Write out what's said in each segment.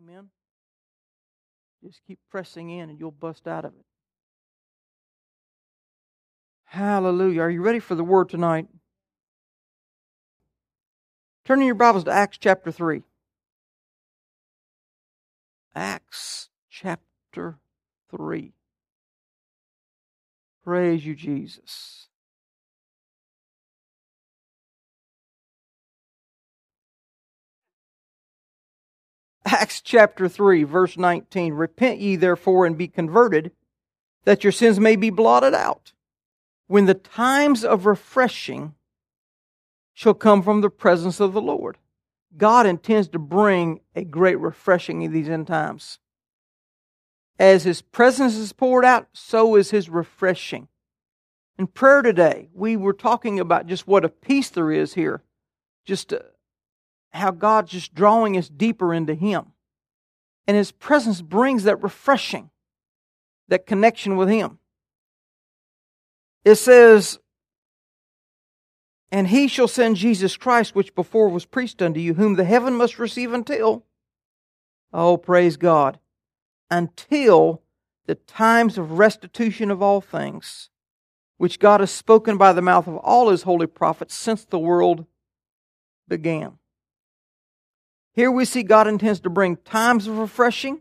Amen. Just keep pressing in and you'll bust out of it. Hallelujah. Are you ready for the word tonight? Turn in your Bibles to Acts chapter 3. Acts chapter 3. Praise you, Jesus. Acts chapter 3, verse 19. Repent ye therefore and be converted, that your sins may be blotted out, when the times of refreshing shall come from the presence of the Lord. God intends to bring a great refreshing in these end times. As His presence is poured out, so is His refreshing. In prayer today, we were talking about just what a peace there is here. Just how God's just drawing us deeper into Him. And His presence brings that refreshing, that connection with Him. It says, and He shall send Jesus Christ, which before was preached unto you, whom the heaven must receive until, oh, praise God, until the times of restitution of all things, which God has spoken by the mouth of all His holy prophets since the world began. Here we see God intends to bring times of refreshing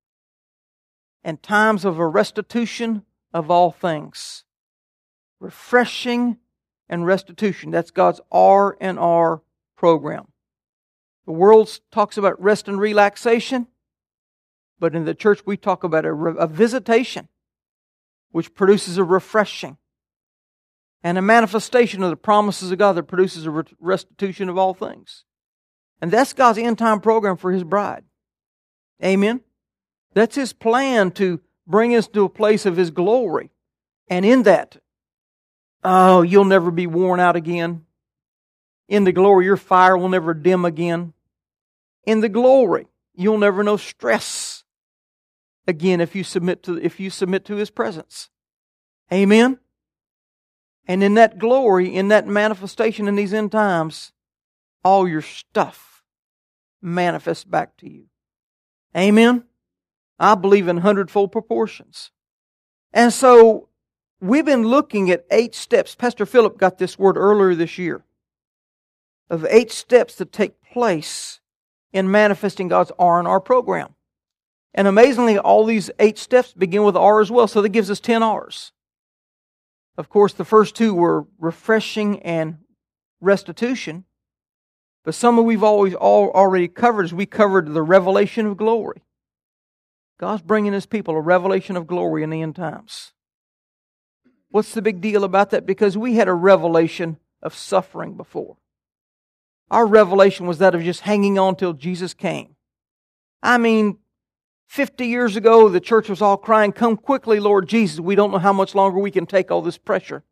and times of a restitution of all things. Refreshing and restitution. That's God's R&R program. The world talks about rest and relaxation, but in the church we talk about a visitation, which produces a refreshing, and a manifestation of the promises of God that produces a restitution of all things. And that's God's end-time program for His bride. Amen? That's His plan to bring us to a place of His glory. And in that, oh, you'll never be worn out again. In the glory, your fire will never dim again. In the glory, you'll never know stress again if you submit to His presence. Amen? And in that glory, in that manifestation in these end times, all your stuff manifests back to you. Amen? I believe in hundredfold proportions. And so, we've been looking at 8 steps. Pastor Philip got this word earlier this year. Of 8 steps that take place in manifesting God's R&R program. And amazingly, all these 8 steps begin with R as well, so that gives us 10 R's. Of course, the first 2 were refreshing and restitution. But some of we've already covered as we covered the revelation of glory. God's bringing His people a revelation of glory in the end times. What's the big deal about that? Because we had a revelation of suffering before. Our revelation was that of just hanging on till Jesus came. I mean, 50 years ago, the church was all crying, "Come quickly, Lord Jesus. We don't know how much longer we can take all this pressure."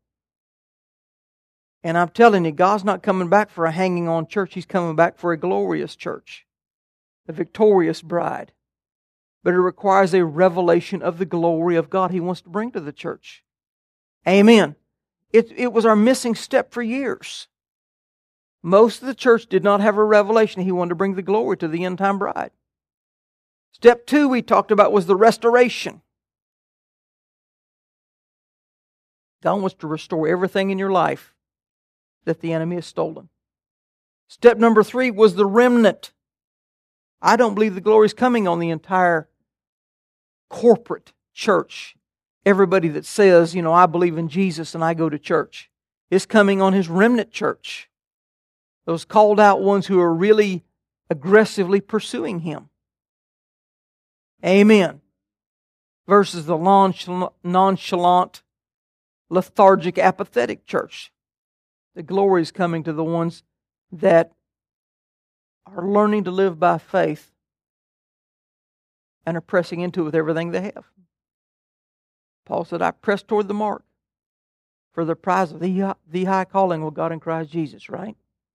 And I'm telling you, God's not coming back for a hanging on church. He's coming back for a glorious church. A victorious bride. But it requires a revelation of the glory of God He wants to bring to the church. Amen. It was our missing step for years. Most of the church did not have a revelation. He wanted to bring the glory to the end-time bride. Step 2 we talked about was the restoration. God wants to restore everything in your life that the enemy has stolen. Step number 3 was the remnant. I don't believe the glory is coming on the entire corporate church. Everybody that says, I believe in Jesus and I go to church. It's coming on His remnant church. Those called out ones who are really aggressively pursuing Him. Amen. Versus the nonchalant, lethargic, apathetic church. The glory is coming to the ones that are learning to live by faith and are pressing into it with everything they have. Paul said, I press toward the mark for the prize of the high calling of God in Christ Jesus, right?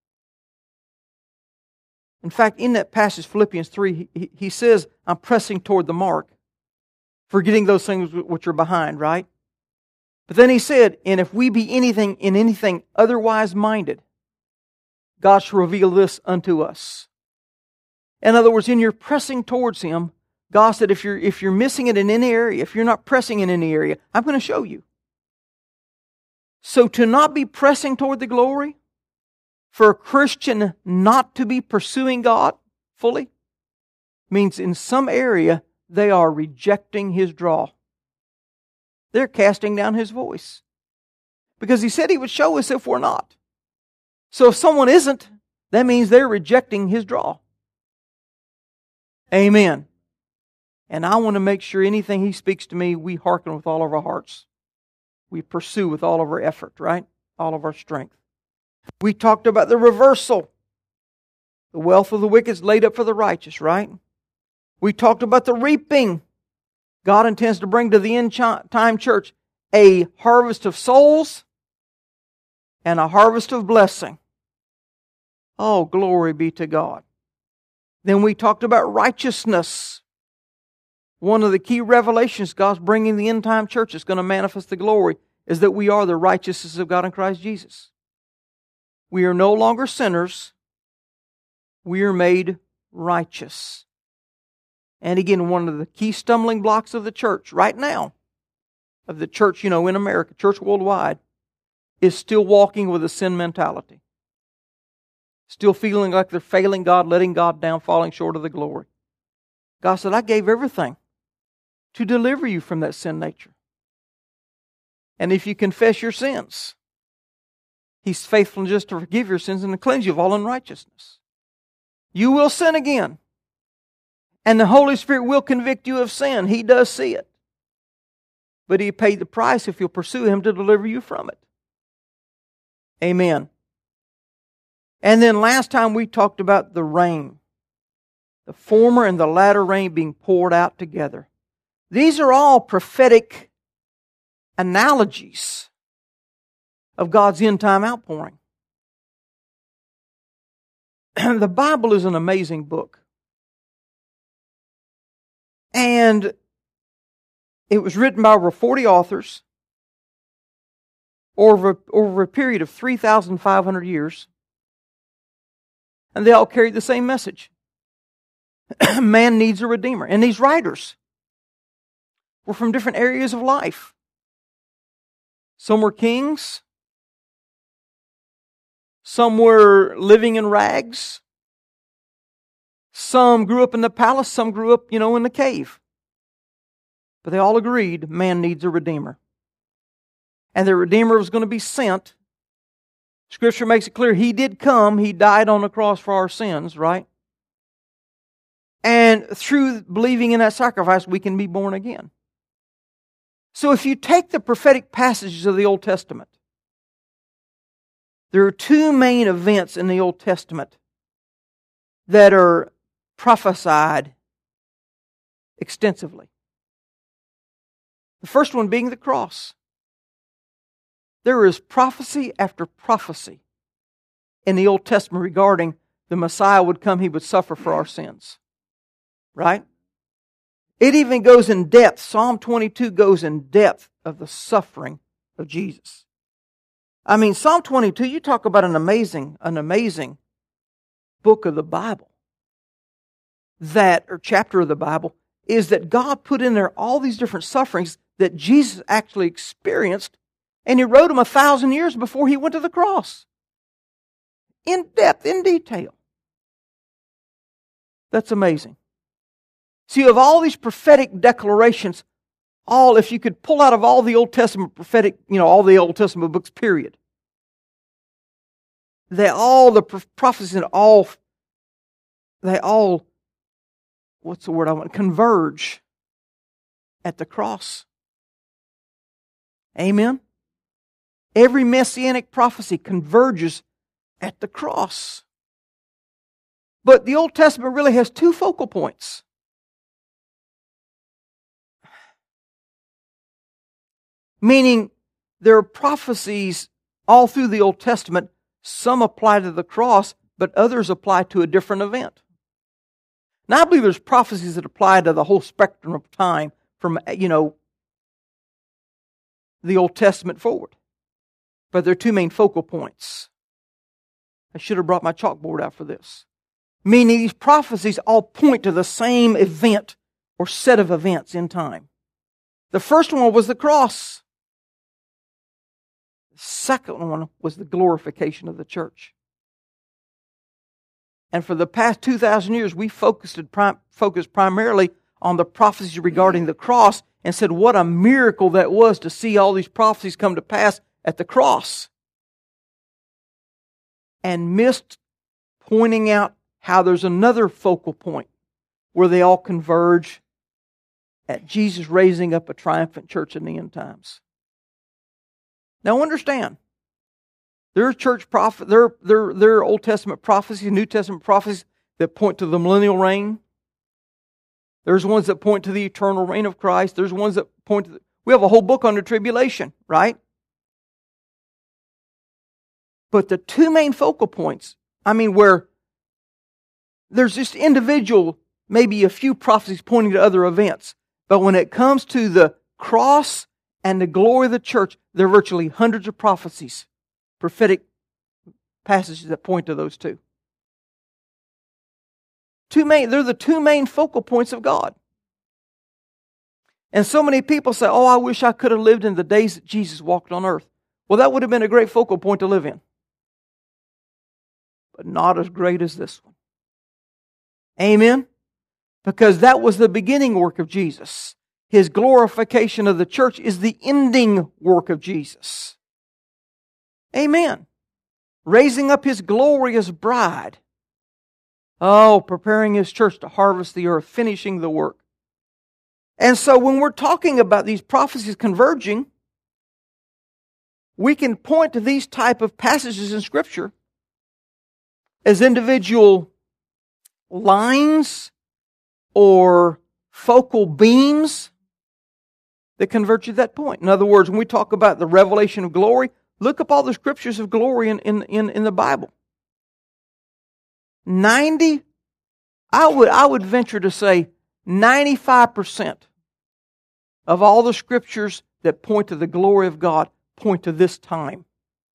In fact, in that passage, Philippians 3, he says, I'm pressing toward the mark, forgetting those things which are behind, right? But then he said, and if we be anything otherwise minded, God shall reveal this unto us. In other words, in your pressing towards Him, God said, if you're missing it in any area, if you're not pressing in any area, I'm going to show you. So to not be pressing toward the glory, for a Christian not to be pursuing God fully, means in some area they are rejecting His draw. They're casting down His voice. Because He said He would show us if we're not. So if someone isn't, that means they're rejecting His draw. Amen. And I want to make sure anything He speaks to me, we hearken with all of our hearts. We pursue with all of our effort, right? All of our strength. We talked about the reversal. The wealth of the wicked is laid up for the righteous, right? We talked about the reaping. God intends to bring to the end time church a harvest of souls and a harvest of blessing. Oh, glory be to God. Then we talked about righteousness. One of the key revelations God's bringing the end time church is going to manifest the glory is that we are the righteousness of God in Christ Jesus. We are no longer sinners. We are made righteous. And again, one of the key stumbling blocks of the church right now, of the church, in America, church worldwide, is still walking with a sin mentality. Still feeling like they're failing God, letting God down, falling short of the glory. God said, I gave everything to deliver you from that sin nature. And if you confess your sins, He's faithful and just to forgive your sins and to cleanse you of all unrighteousness. You will sin again. And the Holy Spirit will convict you of sin. He does see it. But He paid the price if you'll pursue Him to deliver you from it. Amen. And then last time we talked about the rain. The former and the latter rain being poured out together. These are all prophetic analogies of God's end-time outpouring. The Bible is an amazing book. And it was written by over 40 authors over a period of 3,500 years. And they all carried the same message. Man needs a Redeemer. And these writers were from different areas of life. Some were kings. Some were living in rags. Some grew up in the palace. Some grew up, in the cave. But they all agreed man needs a Redeemer. And the Redeemer was going to be sent. Scripture makes it clear He did come. He died on the cross for our sins, right? And through believing in that sacrifice, we can be born again. So if you take the prophetic passages of the Old Testament, there are two main events in the Old Testament that are prophesied extensively. The first one being the cross. There is prophecy after prophecy in the Old Testament regarding the Messiah would come, He would suffer for our sins. Right? It even goes in depth. Psalm 22 goes in depth of the suffering of Jesus. I mean, Psalm 22, you talk about an amazing book of the Bible. Or chapter of the Bible, is that God put in there all these different sufferings that Jesus actually experienced, and He wrote them 1,000 years before He went to the cross. In depth, in detail. That's amazing. So you have all these prophetic declarations, if you could pull out of all the Old Testament prophetic, all the Old Testament books, period. The prophecies they all, what's the word I want? Converge at the cross. Amen? Every messianic prophecy converges at the cross. But the Old Testament really has two focal points. Meaning, there are prophecies all through the Old Testament. Some apply to the cross, but others apply to a different event. Now, I believe there's prophecies that apply to the whole spectrum of time from, the Old Testament forward. But there are two main focal points. I should have brought my chalkboard out for this. Meaning these prophecies all point to the same event or set of events in time. The first one was the cross. The second one was the glorification of the church. And for the past 2,000 years, we focused primarily on the prophecies regarding the cross and said what a miracle that was to see all these prophecies come to pass at the cross. And missed pointing out how there's another focal point where they all converge at Jesus raising up a triumphant church in the end times. Now understand, there are Old Testament prophecies, New Testament prophecies that point to the millennial reign. There's ones that point to the eternal reign of Christ. There's ones that point to we have a whole book on the tribulation, right? But the two main focal points, where there's just individual, maybe a few prophecies pointing to other events. But when it comes to the cross and the glory of the church, there are virtually hundreds of prophecies, prophetic passages that point to those two. They're the two main focal points of God. And so many people say, oh, I wish I could have lived in the days that Jesus walked on earth. Well, that would have been a great focal point to live in. But not as great as this one. Amen? Because that was the beginning work of Jesus. His glorification of the church is the ending work of Jesus. Amen. Raising up His glorious bride. Oh, preparing His church to harvest the earth, finishing the work. And so when we're talking about these prophecies converging, we can point to these type of passages in Scripture as individual lines or focal beams that convert you to that point. In other words, when we talk about the revelation of glory, look up all the scriptures of glory in the Bible. I would venture to say 95% of all the scriptures that point to the glory of God point to this time.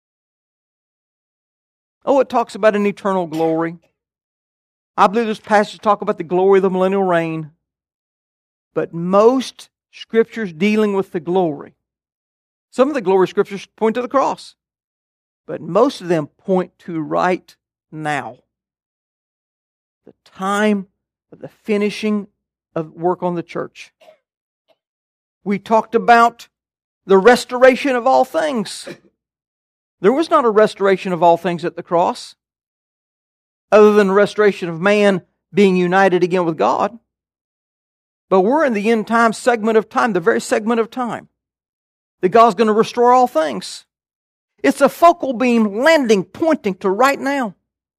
Oh, it talks about an eternal glory. I believe there's passages talk about the glory of the millennial reign. But most scriptures dealing with the glory, some of the glory scriptures point to the cross. But most of them point to right now. The time of the finishing of work on the church. We talked about the restoration of all things. There was not a restoration of all things at the cross, other than the restoration of man being united again with God. But we're in the end time segment of time, the very segment of time, that God's going to restore all things. It's a focal beam landing, pointing to right now.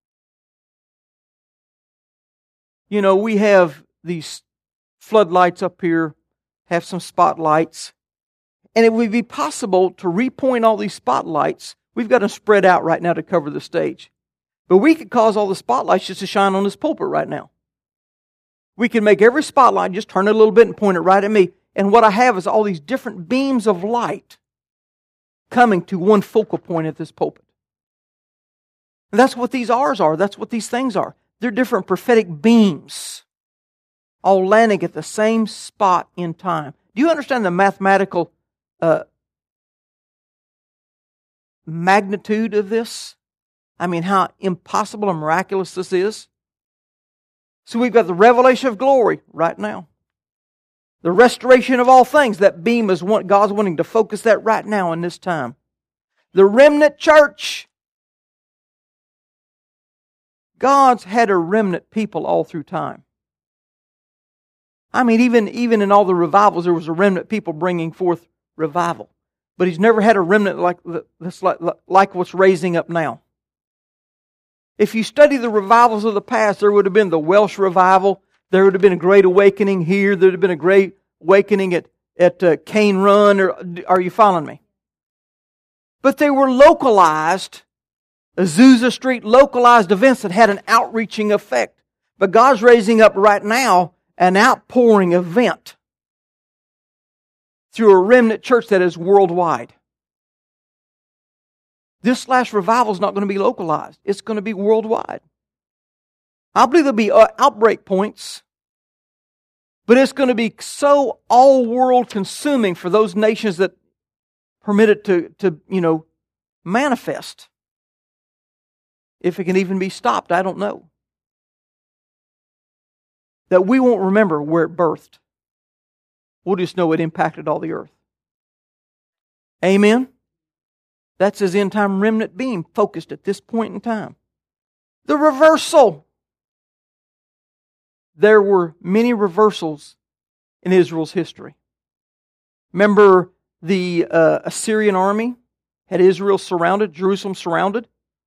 You know, we have these floodlights up here, have some spotlights, and it would be possible to repoint all these spotlights. We've got them spread out right now to cover the stage. But we could cause all the spotlights just to shine on this pulpit right now. We can make every spotlight, just turn it a little bit and point it right at me. And what I have is all these different beams of light coming to one focal point at this pulpit. And that's what these R's are. That's what these things are. They're different prophetic beams, all landing at the same spot in time. Do you understand the mathematical magnitude of this? I mean, how impossible and miraculous this is. So we've got the revelation of glory right now. The restoration of all things. That beam is what God's wanting to focus that right now in this time. The remnant church. God's had a remnant people all through time. I mean, even in all the revivals, there was a remnant people bringing forth revival. But He's never had a remnant like what's raising up now. If you study the revivals of the past, there would have been the Welsh revival. There would have been a great awakening here. There would have been a great awakening at Cane Run. Are you following me? But they were localized, Azusa Street, localized events that had an outreaching effect. But God's raising up right now an outpouring event through a remnant church that is worldwide. This last revival is not going to be localized. It's going to be worldwide. I believe there'll be outbreak points, but it's going to be so all-world consuming for those nations that permit it to manifest. If it can even be stopped, I don't know. That we won't remember where it birthed. We'll just know it impacted all the earth. Amen? That's His end-time remnant being focused at this point in time. The reversal. There were many reversals in Israel's history. Remember the Assyrian army had Israel surrounded, Jerusalem surrounded,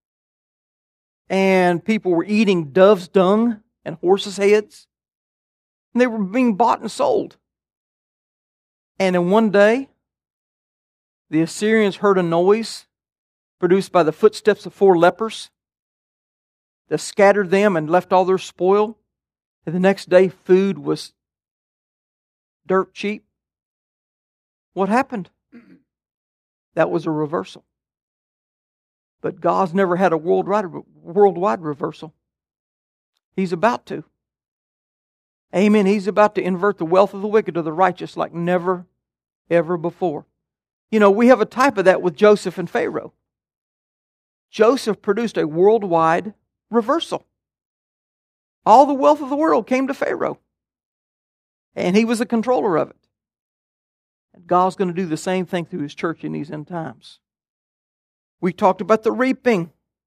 and people were eating dove's dung and horses' heads, and they were being bought and sold. And in one day, the Assyrians heard a noise produced by the footsteps of 4 lepers that scattered them and left all their spoil. And the next day, food was dirt cheap. What happened? That was a reversal. But God's never had a worldwide reversal. He's about to. Amen. He's about to invert the wealth of the wicked to the righteous like never, ever before. We have a type of that with Joseph and Pharaoh. Joseph produced a worldwide reversal. All the wealth of the world came to Pharaoh. And he was the controller of it. And God's going to do the same thing through His church in these end times. We talked about the reaping.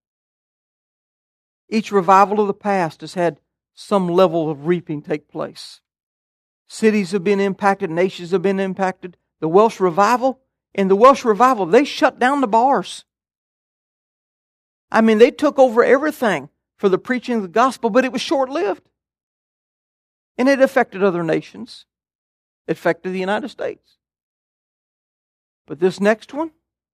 Each revival of the past has had some level of reaping take place. Cities have been impacted, nations have been impacted. In the Welsh revival, they shut down the bars. They took over everything for the preaching of the gospel, but it was short-lived. And it affected other nations. It affected the United States. But this next one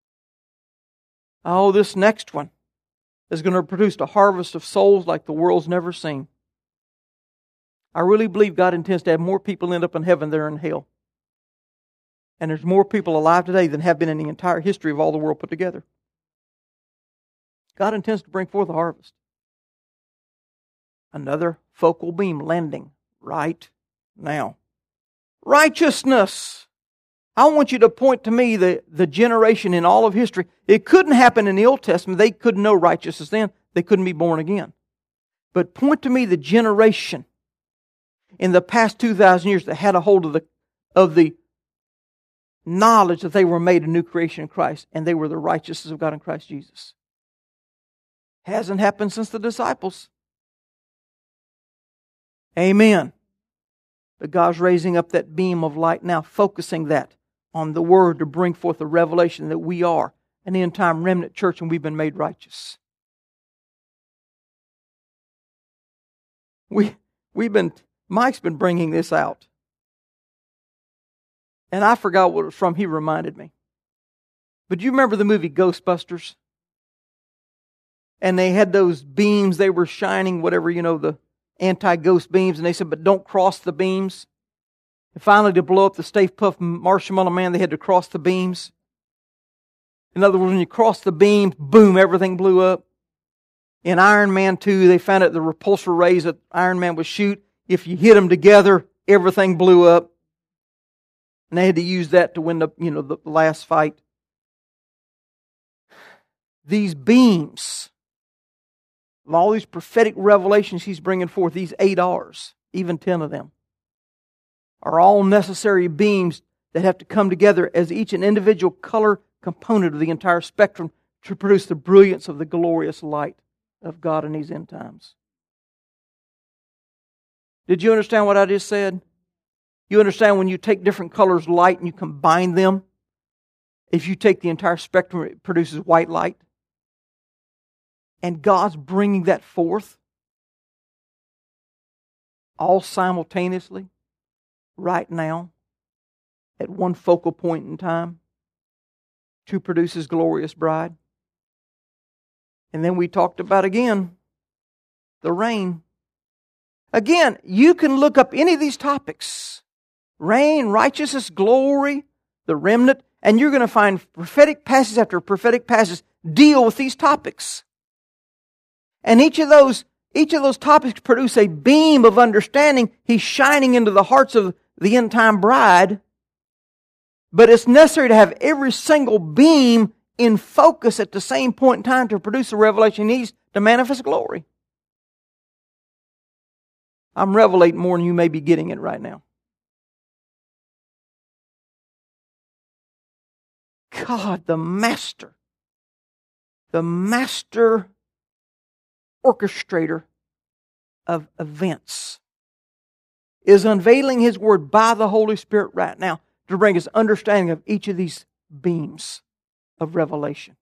is going to produce a harvest of souls like the world's never seen. I really believe God intends to have more people end up in heaven than in hell. And there's more people alive today than have been in the entire history of all the world put together. God intends to bring forth a harvest. Another focal beam landing right now. Righteousness. I want you to point to me the generation in all of history. It couldn't happen in the Old Testament. They couldn't know righteousness then. They couldn't be born again. But point to me the generation in the past 2,000 years that had a hold of the knowledge that they were made a new creation in Christ and they were the righteousness of God in Christ Jesus. Hasn't happened since the disciples. Amen. But God's raising up that beam of light now, focusing that on the Word to bring forth the revelation that we are an end-time remnant church and we've been made righteous. Mike's been bringing this out. And I forgot what it was from. He reminded me. But do you remember the movie Ghostbusters? And they had those beams, they were shining, the anti-ghost beams, and they said, but don't cross the beams. And finally, to blow up the Stay Puft Marshmallow Man, they had to cross the beams. In other words, when you cross the beams, boom, everything blew up. In Iron Man 2, they found out the repulsor rays that Iron Man would shoot, if you hit them together, everything blew up. And they had to use that to win the last fight. These beams, all these prophetic revelations He's bringing forth, these 8 R's, even 10 of them, are all necessary beams that have to come together as each an individual color component of the entire spectrum to produce the brilliance of the glorious light of God in these end times. Did you understand what I just said? You understand when you take different colors of light and you combine them, if you take the entire spectrum, it produces white light. And God's bringing that forth all simultaneously, right now, at one focal point in time, to produce His glorious bride. And then we talked about again, the rain. Again, you can look up any of these topics. Reign, righteousness, glory, the remnant, and you're going to find prophetic passage after prophetic passage deal with these topics. And each of those Each of those topics produce a beam of understanding. He's shining into the hearts of the end-time bride. But it's necessary to have every single beam in focus at the same point in time to produce the revelation he needs to manifest glory. I'm revelating more than you may be getting it right now. God, the master orchestrator of events, is unveiling His Word by the Holy Spirit right now to bring us understanding of each of these beams of revelation.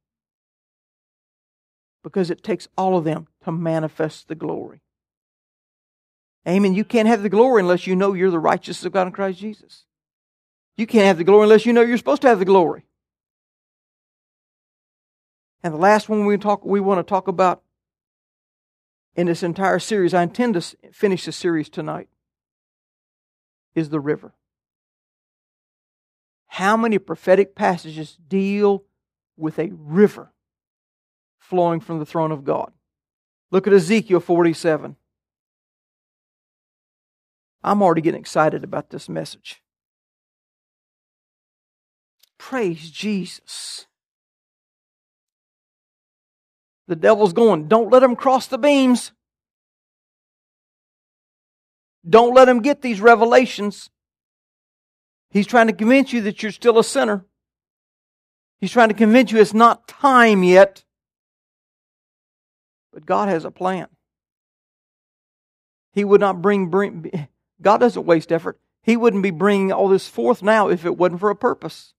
Because it takes all of them to manifest the glory. Amen. You can't have the glory unless you know you're the righteousness of God in Christ Jesus. You can't have the glory unless you know you're supposed to have the glory. And the last one we want to talk about in this entire series, I intend to finish the series tonight, is the river. How many prophetic passages deal with a river flowing from the throne of God? Look at Ezekiel 47. I'm already getting excited about this message. Praise Jesus. The devil's going, don't let him cross the beams. Don't let him get these revelations. He's trying to convince you that you're still a sinner. He's trying to convince you it's not time yet. But God has a plan. He would not bring God doesn't waste effort. He wouldn't be bringing all this forth now if it wasn't for a purpose.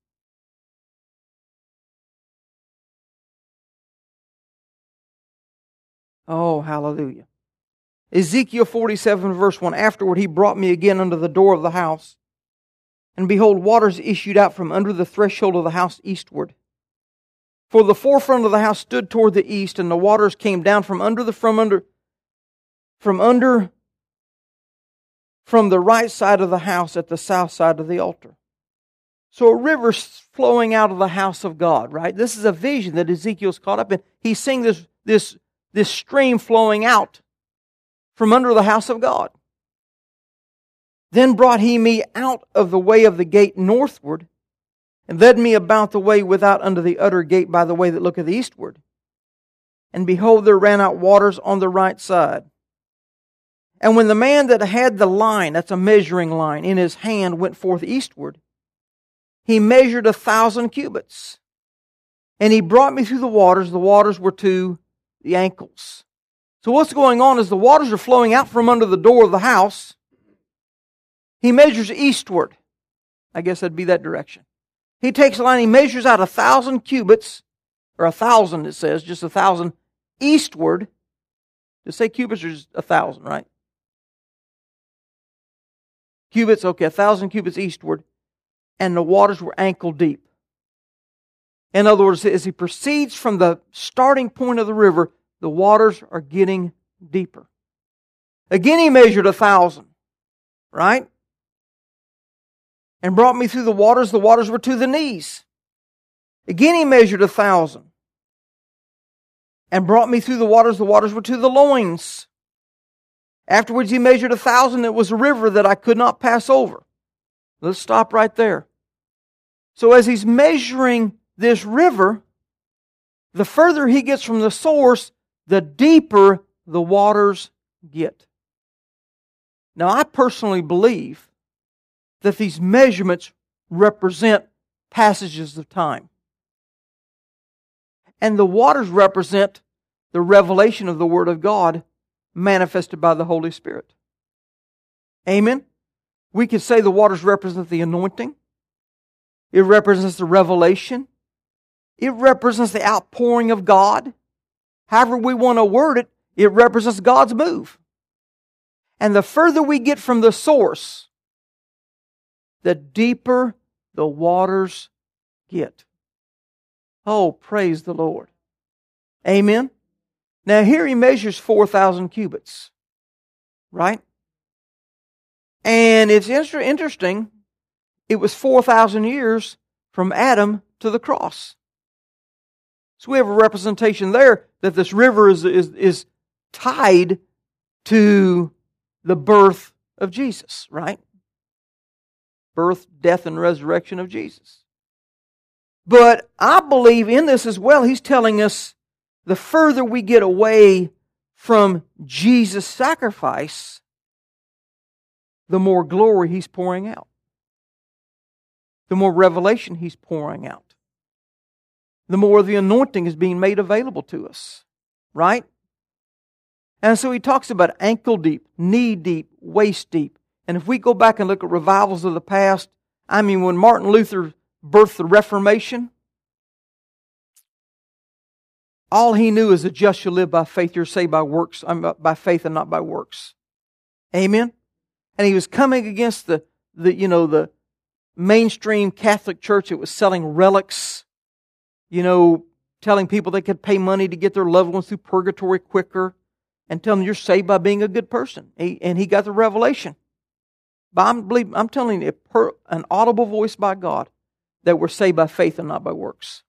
Oh, hallelujah. Ezekiel 47 verse 1, afterward he brought me again unto the door of the house, and behold, waters issued out from under the threshold of the house eastward. For the forefront of the house stood toward the east, and the waters came down from the right side of the house at the south side of the altar. So a river's flowing out of the house of God, right? This is a vision that Ezekiel's caught up in. He's seeing this stream flowing out from under the house of God. Then brought he me out of the way of the gate northward, and led me about the way without unto the utter gate by the way that looketh eastward. And behold, there ran out waters on the right side. And when the man that had the line, that's a measuring line, in his hand went forth eastward, he measured 1,000 cubits. And he brought me through the waters were to the ankles. So what's going on is the waters are flowing out from under the door of the house. He measures eastward. I guess that'd be that direction. He takes a line, he measures out 1,000 cubits, or 1,000 it says, just 1,000 eastward. To say cubits is 1,000, right? Cubits, okay, 1,000 cubits eastward, and the waters were ankle deep. In other words, as he proceeds from the starting point of the river, the waters are getting deeper. Again, he measured 1,000, right? And brought me through the waters were to the knees. Again, he measured 1,000. And brought me through the waters were to the loins. Afterwards, he measured 1,000. It was a river that I could not pass over. Let's stop right there. So as he's measuring this river, the further he gets from the source, the deeper the waters get. Now, I personally believe that these measurements represent passages of time. And the waters represent the revelation of the Word of God manifested by the Holy Spirit. Amen? We could say the waters represent the anointing. It represents the revelation. It represents the outpouring of God. However we want to word it, it represents God's move. And the further we get from the source, the deeper the waters get. Oh, praise the Lord. Amen? Now here he measures 4,000 cubits. Right? And it's interesting, it was 4,000 years from Adam to the cross. So we have a representation there that this river is tied to the birth of Jesus, right? Birth, death, and resurrection of Jesus. But I believe in this as well, He's telling us the further we get away from Jesus' sacrifice, the more glory He's pouring out. The more revelation He's pouring out. The more the anointing is being made available to us. Right? And so He talks about ankle deep, knee deep, waist deep. And if we go back and look at revivals of the past, I mean, when Martin Luther birthed the Reformation, all he knew is the just shall live by faith. You're saved by works, by faith and not by works. Amen? And he was coming against the mainstream Catholic Church that was selling relics, telling people they could pay money to get their loved ones through purgatory quicker, and telling them you're saved by being a good person. And he got the revelation. But I'm telling you, an audible voice by God, that we're saved by faith and not by works.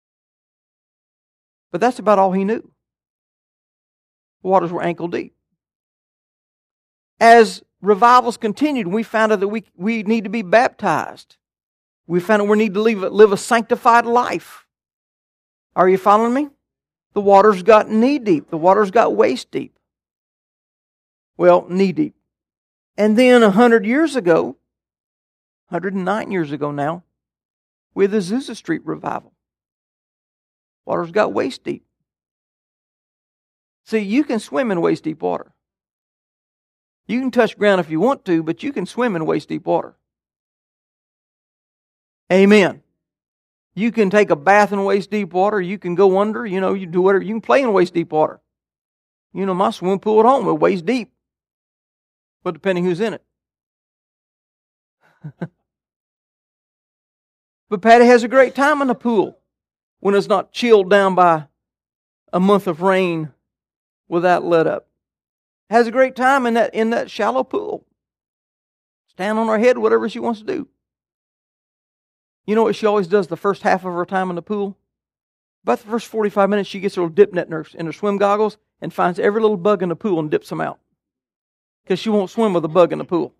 But that's about all he knew. The waters were ankle deep. As revivals continued, we found out that we need to be baptized. We found out we need to live a sanctified life. Are you following me? The waters got knee deep. The waters got waist deep. Well, knee deep. And then 100 years ago, 109 years ago now, we had the Azusa Street revival. Waters got waist deep. See, you can swim in waist deep water. You can touch ground if you want to, but you can swim in waist deep water. Amen. You can take a bath in waist deep water. You can go under. You do whatever. You can play in waist deep water. My swimming pool at home is waist deep. But depending who's in it. But Patty has a great time in the pool when it's not chilled down by a month of rain with that let up. Has a great time in that shallow pool. Stand on her head, whatever she wants to do. You know what she always does the first half of her time in the pool? About the first 45 minutes, she gets her little dip net in her swim goggles and finds every little bug in the pool and dips them out. Because she won't swim with a bug in the pool.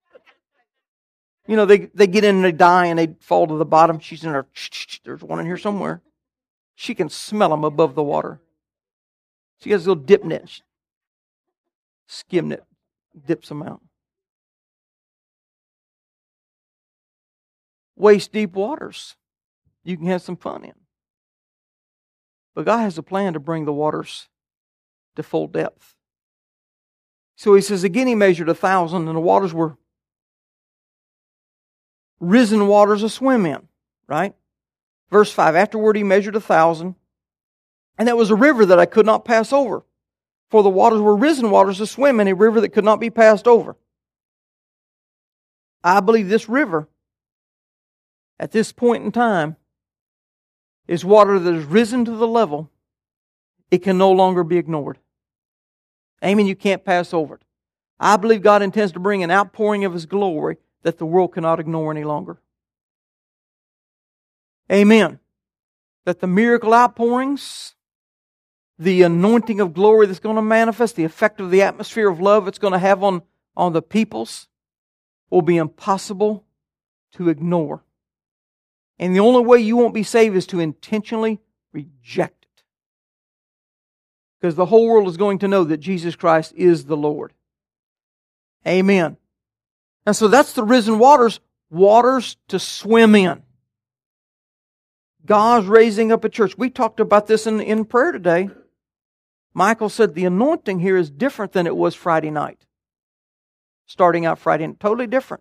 They get in and they die and they fall to the bottom. She's in there. There's one in here somewhere. She can smell them above the water. She has a little dip net. Skim net. Dips them out. Waist deep waters. You can have some fun in. But God has a plan to bring the waters to full depth. So He says, again He measured 1,000, and the waters were risen waters to swim in. Right? Verse 5, afterward He measured 1,000, and that was a river that I could not pass over. For the waters were risen waters to swim in, a river that could not be passed over. I believe this river, at this point in time, is water that has risen to the level it can no longer be ignored. Amen. You can't pass over it. I believe God intends to bring an outpouring of His glory that the world cannot ignore any longer. Amen. That the miracle outpourings, the anointing of glory that's going to manifest, the effect of the atmosphere of love it's going to have on the peoples will be impossible to ignore. And the only way you won't be saved is to intentionally reject it. Because the whole world is going to know that Jesus Christ is the Lord. Amen. And so that's the risen waters, waters to swim in. God's raising up a church. We talked about this in prayer today. Michael said the anointing here is different than it was Friday night. Starting out Friday night, totally different.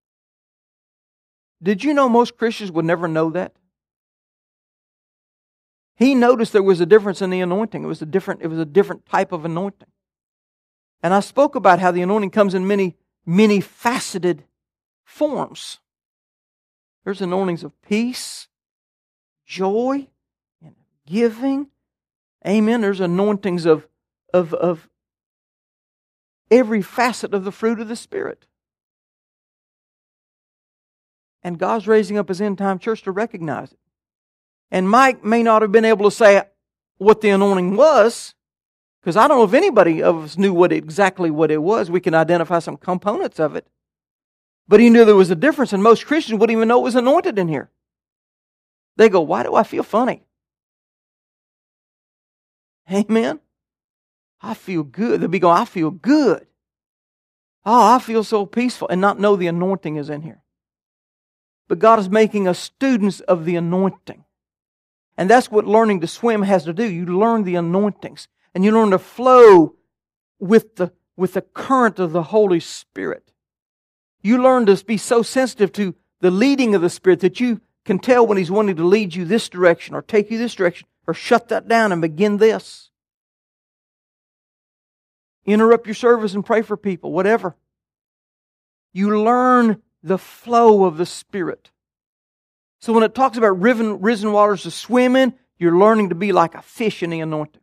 Did you know most Christians would never know that? He noticed there was a difference in the anointing. It was a different type of anointing. And I spoke about how the anointing comes in many faceted forms. There's anointings of peace, joy, and giving. Amen. There's anointings of every facet of the fruit of the Spirit. And God's raising up His end-time church to recognize it. And Mike may not have been able to say what the anointing was, Because I don't know if anybody of us knew exactly what it was. We can identify some components of it. But he knew there was a difference, and most Christians wouldn't even know it was anointed in here. They go, why do I feel funny? Amen? I feel good. They'll be going, I feel good. Oh, I feel so peaceful, and not know the anointing is in here. But God is making us students of the anointing. And that's what learning to swim has to do. You learn the anointings. And you learn to flow with the current of the Holy Spirit. You learn to be so sensitive to the leading of the Spirit that you can tell when He's wanting to lead you this direction or take you this direction or shut that down and begin this. Interrupt your service and pray for people, whatever. You learn the flow of the Spirit. So when it talks about risen waters to swim in, you're learning to be like a fish in the anointing.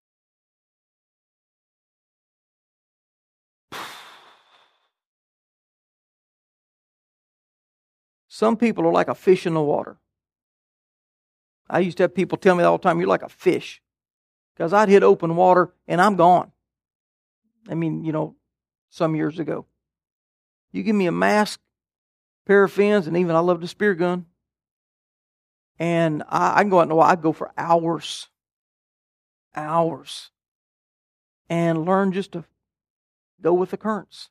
Some people are like a fish in the water. I used to have people tell me all the time, you're like a fish. Because I'd hit open water and I'm gone. I mean, some years ago. You give me a mask, pair of fins, and even I love the spear gun. And I can go out in the water. I'd go for hours. Hours. And learn just to go with the currents.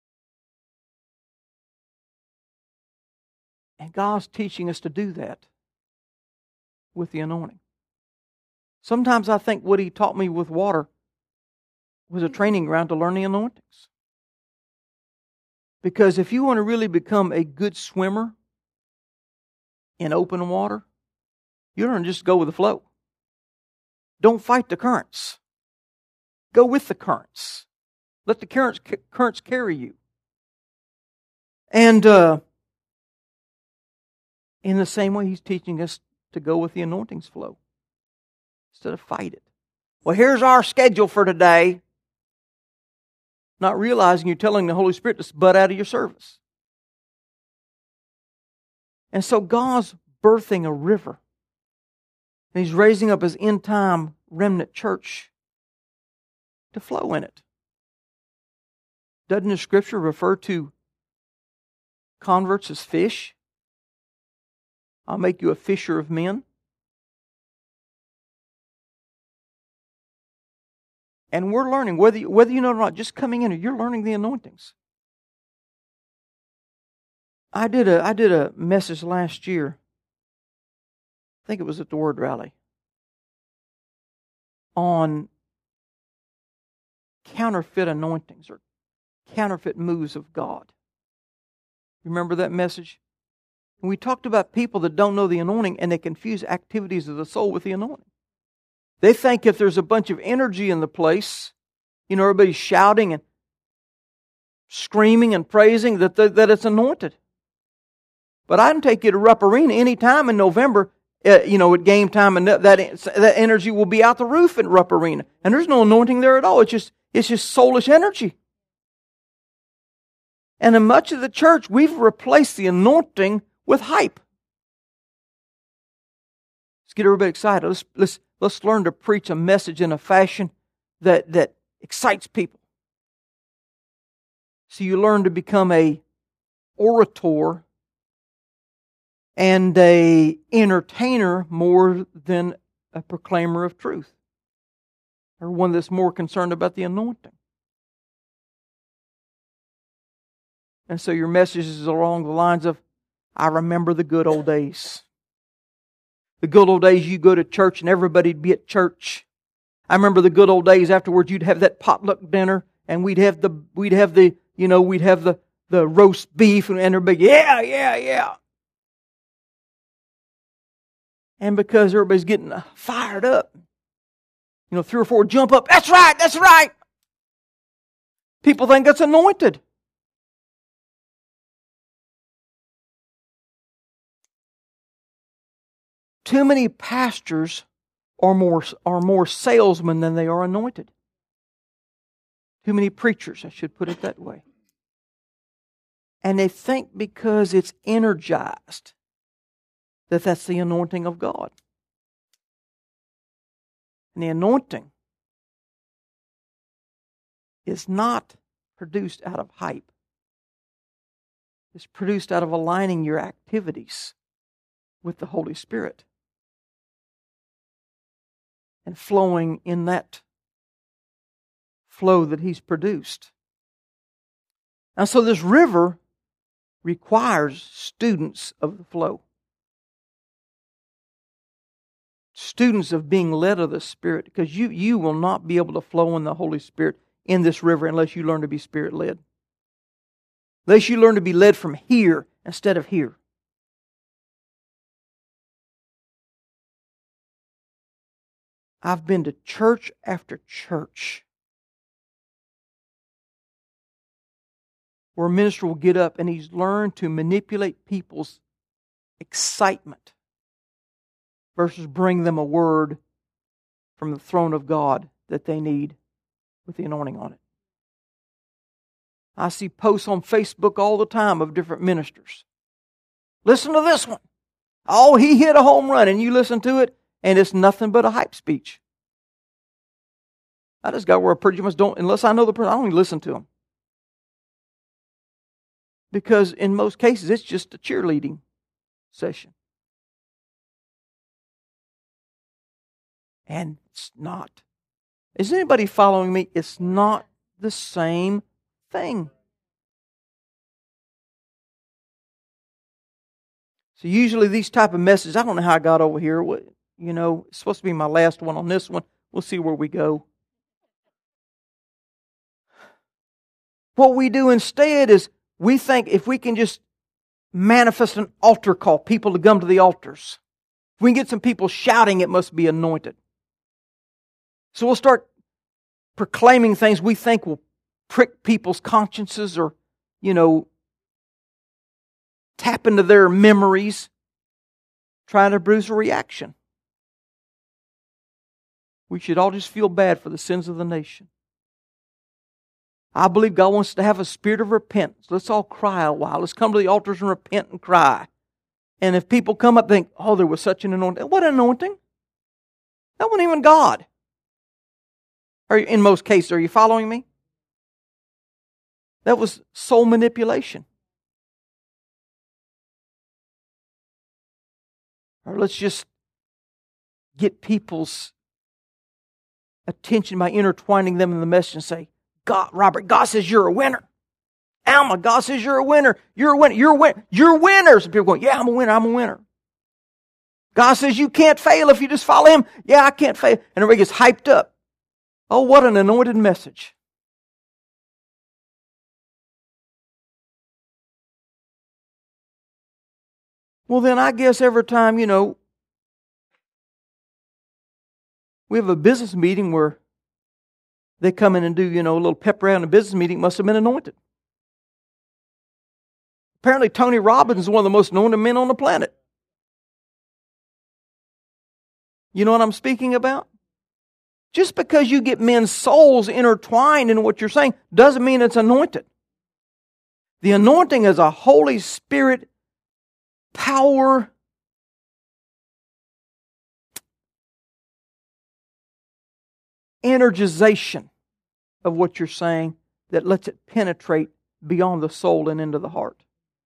And God's teaching us to do that with the anointing. Sometimes I think what He taught me with water was a training ground to learn the anointings. Because if you want to really become a good swimmer in open water, you learn to just go with the flow. Don't fight the currents. Go with the currents. Let the currents carry you. And in the same way, He's teaching us to go with the anointing's flow instead of fight it. Well, here's our schedule for today. Not realizing you're telling the Holy Spirit to butt out of your service. And so God's birthing a river. And He's raising up His end-time remnant church to flow in it. Doesn't the Scripture refer to converts as fish? I'll make you a fisher of men. And we're learning, whether you know it or not, just coming in here, you're learning the anointings. I did a message last year. I think it was at the Word Rally. On counterfeit anointings or counterfeit moves of God. You remember that message? And we talked about people that don't know the anointing and they confuse activities of the soul with the anointing. They think if there's a bunch of energy in the place, everybody's shouting and screaming and praising, that it's anointed. But I can take you to Rupp Arena any time in November, at game time, and that energy will be out the roof at Rupp Arena. And there's no anointing there at all. It's just soulish energy. And in much of the church, we've replaced the anointing with hype. Let's get everybody excited. Let's learn to preach a message in a fashion that excites people. So you learn to become a orator and a entertainer more than a proclaimer of truth, or one that's more concerned about the anointing. And so your message is along the lines of, I remember the good old days. The good old days you go to church and everybody'd be at church. I remember the good old days afterwards you'd have that potluck dinner and we'd have the roast beef and everybody, yeah. And because everybody's getting fired up, 3 or 4 jump up, that's right. People think that's anointed. Too many pastors are more salesmen than they are anointed. Too many preachers, I should put it that way. And they think because it's energized that that's the anointing of God. And the anointing is not produced out of hype. It's produced out of aligning your activities with the Holy Spirit and flowing in that flow that He's produced. And so this river requires students of the flow. Students of being led of the Spirit, because you will not be able to flow in the Holy Spirit in this river unless you learn to be Spirit-led. Unless you learn to be led from here instead of here. I've been to church after church where a minister will get up and he's learned to manipulate people's excitement versus bring them a word from the throne of God that they need with the anointing on it. I see posts on Facebook all the time of different ministers. Listen to this one. Oh, he hit a home run, and you listen to it, and it's nothing but a hype speech. I just got where I pretty much don't, unless I know the person, I don't even listen to them. Because in most cases, it's just a cheerleading session. And it's not. Is anybody following me? It's not the same thing. So usually these type of messages, I don't know how I got over here. You know, it's supposed to be my last one on this one. We'll see where we go. What we do instead is we think if we can just manifest an altar call, people to come to the altars. If we can get some people shouting, it must be anointed. So we'll start proclaiming things we think will prick people's consciences or, tap into their memories, trying to produce a reaction. We should all just feel bad for the sins of the nation. I believe God wants to have a spirit of repentance. Let's all cry a while. Let's come to the altars and repent and cry. And if people come up and think, oh, there was such an anointing. What anointing? That wasn't even God. In most cases, are you following me? That was soul manipulation. Or let's just get people's attention by intertwining them in the message and say, God, Robert, God says you're a winner. Alma, God says you're a winner. You're a winner. You're a winner. You're winners. And people going, yeah, I'm a winner. I'm a winner. God says you can't fail if you just follow Him. Yeah, I can't fail. And everybody gets hyped up. Oh, what an anointed message. Well, then I guess every time, we have a business meeting where they come in and do, a little pep rally in a business meeting, must have been anointed. Apparently, Tony Robbins is one of the most anointed men on the planet. You know what I'm speaking about? Just because you get men's souls intertwined in what you're saying doesn't mean it's anointed. The anointing is a Holy Spirit power, energization of what you're saying that lets it penetrate beyond the soul and into the heart.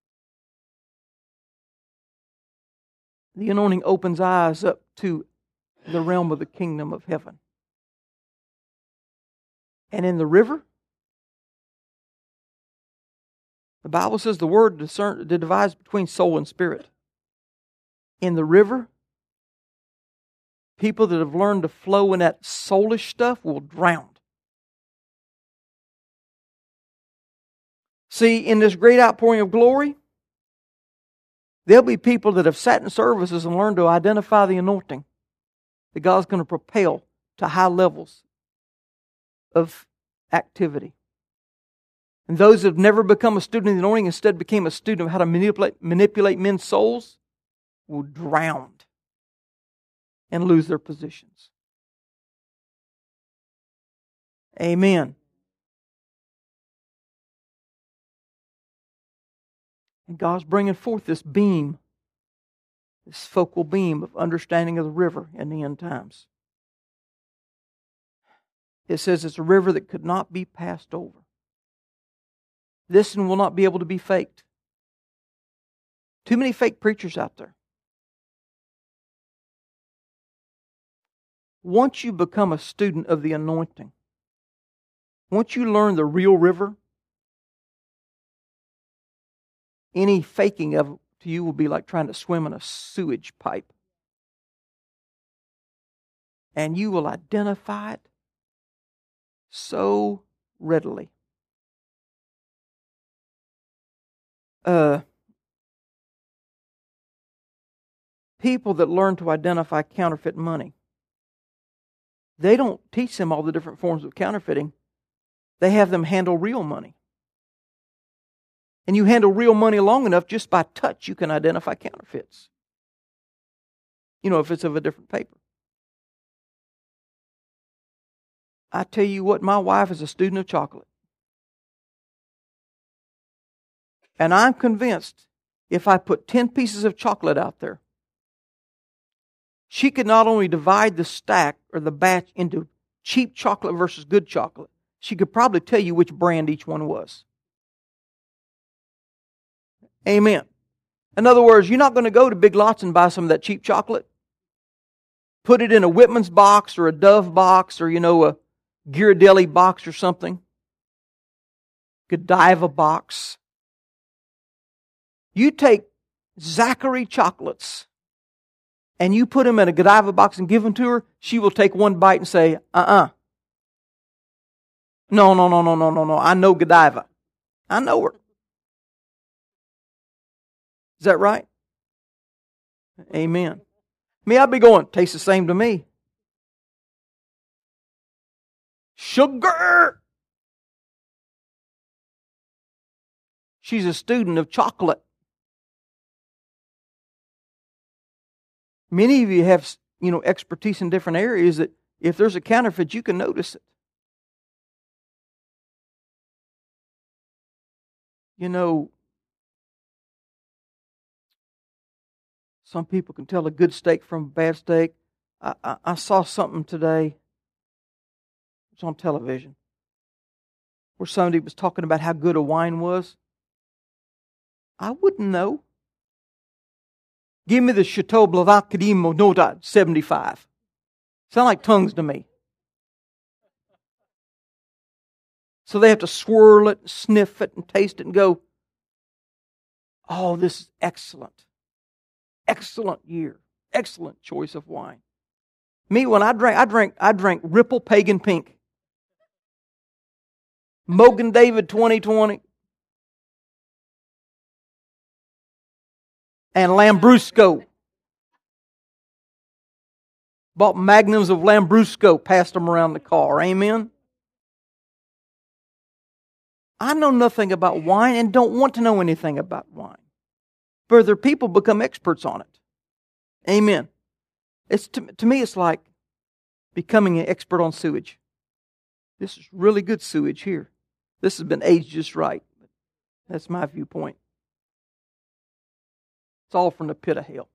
The anointing opens eyes up to the realm of the kingdom of heaven. And in the river, the Bible says the word divides between soul and spirit. In the river, people that have learned to flow in that soulish stuff will drown. See, in this great outpouring of glory, there'll be people that have sat in services and learned to identify the anointing that God's going to propel to high levels of activity. And those that have never become a student of the anointing, instead became a student of how to manipulate men's souls, will drown and lose their positions. Amen. And God's bringing forth this beam, this focal beam of understanding of the river in the end times. It says it's a river that could not be passed over. This one will not be able to be faked. Too many fake preachers out there. Once you become a student of the anointing, once you learn the real river, any faking of it to you will be like trying to swim in a sewage pipe. And you will identify it so readily. People that learn to identify counterfeit money, they don't teach them all the different forms of counterfeiting. They have them handle real money. And you handle real money long enough, just by touch, you can identify counterfeits. You know, if it's of a different paper. I tell you what, my wife is a student of chocolate. And I'm convinced if I put 10 pieces of chocolate out there, she could not only divide the stack or the batch into cheap chocolate versus good chocolate, she could probably tell you which brand each one was. Amen. In other words, you're not going to go to Big Lots and buy some of that cheap chocolate. Put it in a Whitman's box or a Dove box or, a Ghirardelli box or something. Godiva box. You take Zachary chocolates and you put them in a Godiva box and give them to her, she will take one bite and say, No. I know Godiva. I know her. Is that right? Amen. Me, I'd be going, tastes the same to me. Sugar! She's a student of chocolate. Many of you have, expertise in different areas that if there's a counterfeit, you can notice it. Some people can tell a good steak from a bad steak. I saw something today. It was on television where somebody was talking about how good a wine was. I wouldn't know. Give me the Chateau Blanc Cadimo Nota 75. Sound like tongues to me. So they have to swirl it, sniff it, and taste it and go, oh, this is excellent. Excellent year. Excellent choice of wine. Me, when I drank Ripple Pagan Pink. Mogan David 2020. And Lambrusco. Bought magnums of Lambrusco, passed them around the car. Amen? I know nothing about wine and don't want to know anything about wine. But other people become experts on it. Amen. To me, it's like becoming an expert on sewage. This is really good sewage here. This has been aged just right. That's my viewpoint. It's all from the pit of hell.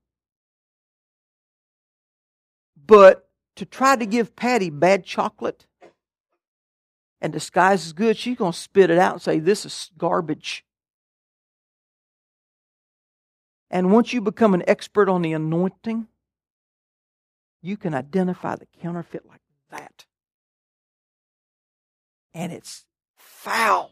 But to try to give Patty bad chocolate and disguise as good, she's going to spit it out and say, this is garbage. And once you become an expert on the anointing, you can identify the counterfeit like that. And it's foul.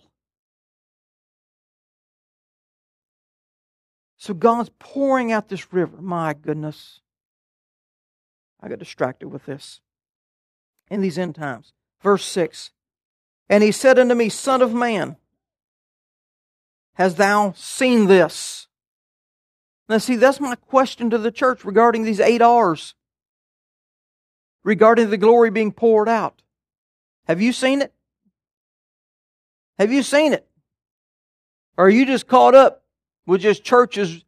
So God's pouring out this river. My goodness. I got distracted with this. In these end times. Verse 6. And he said unto me, Son of man, hast thou seen this? Now see, that's my question to the church regarding these 8 R's. Regarding the glory being poured out. Have you seen it? Have you seen it? Or are you just caught up with just churches,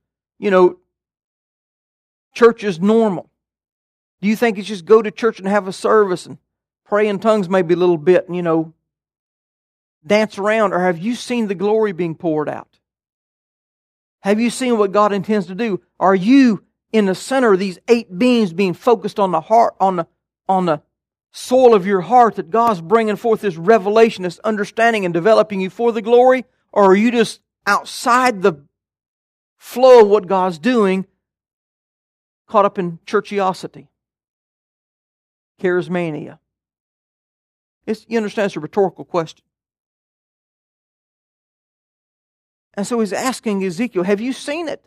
church is normal? Do you think it's just go to church and have a service and pray in tongues maybe a little bit and, dance around? Or have you seen the glory being poured out? Have you seen what God intends to do? Are you in the center of these 8 beams being focused on the heart, on the soil of your heart that God's bringing forth this revelation, this understanding and developing you for the glory? Or are you just outside the flow of what God's doing, caught up in churchiosity, charismania? You understand it's a rhetorical question. And so he's asking Ezekiel, have you seen it?